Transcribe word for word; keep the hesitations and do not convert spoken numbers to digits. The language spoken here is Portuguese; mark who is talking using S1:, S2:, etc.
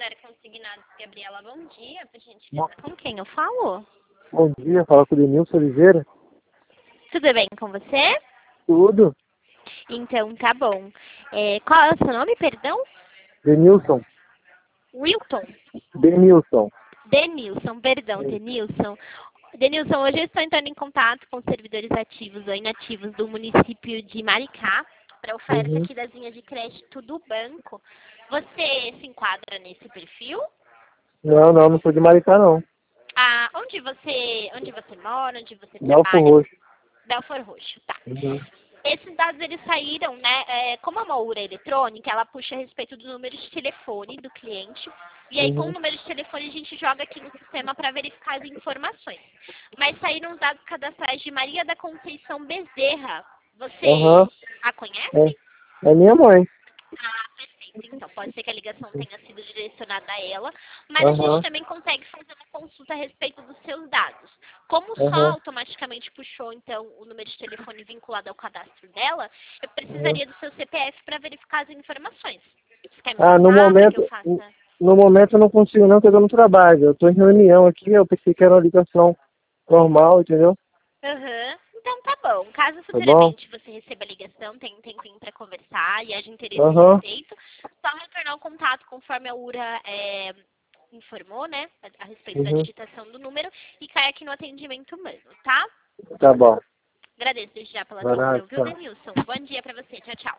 S1: Santander Consignados, Gabriela, bom dia, por gentileza. Com quem eu falo?
S2: Bom dia, fala com o Denilson Oliveira.
S1: Tudo bem com você?
S2: Tudo.
S1: Então, tá bom. É, qual é o seu nome, perdão?
S2: Denilson.
S1: Wilton.
S2: Denilson.
S1: Denilson, perdão, Denilson. Denilson, hoje eu estou entrando em contato com servidores ativos ou inativos do município de Maricá para oferta
S2: Uhum.
S1: aqui das linhas de crédito do banco. Você se enquadra nesse perfil?
S2: Não, não, não sou de Maricá, não.
S1: Ah, onde você, onde você mora, onde você
S2: Belfor
S1: trabalha?
S2: Roxo.
S1: Belfor Roxo, tá.
S2: Uhum.
S1: Esses dados, eles saíram, né, é, como a Moura eletrônica, ela puxa a respeito do número de telefone do cliente, e aí com o
S2: Uhum.
S1: número de telefone a gente joga aqui no sistema para verificar as informações. Mas saíram os dados cadastrais de Maria da Conceição Bezerra. Você
S2: Aham.
S1: a conhece?
S2: É. É minha mãe.
S1: Ah, perfeito. Então, pode ser que a ligação tenha sido direcionada a ela, mas a gente
S2: Aham.
S1: também consegue fazer uma consulta a respeito dos seus dados. Como só
S2: Aham.
S1: automaticamente puxou, então, o número de telefone vinculado ao cadastro dela, eu
S2: Uhum.
S1: precisaria do seu C P F para verificar as informações. Você quer me
S2: Ah, no
S1: passar para que eu
S2: momento,
S1: faça?
S2: no momento eu não consigo não, porque eu tô no trabalho. Eu tô em reunião aqui, eu pensei que era uma ligação normal, entendeu?
S1: Aham. Então tá bom. Caso
S2: Tá bom?
S1: futuramente você receba a ligação, tenha um tempinho para conversar e haja interesse a
S2: Aham.
S1: respeito, só retornar o contato conforme a URA é, informou, né, a, a respeito da
S2: Uhum.
S1: digitação do número e cai aqui no atendimento mesmo, tá?
S2: Tá bom.
S1: Agradeço desde já pela
S2: Vai lá,
S1: atenção, viu,
S2: tchau.
S1: Denilson? Bom dia para você. Tchau, tchau.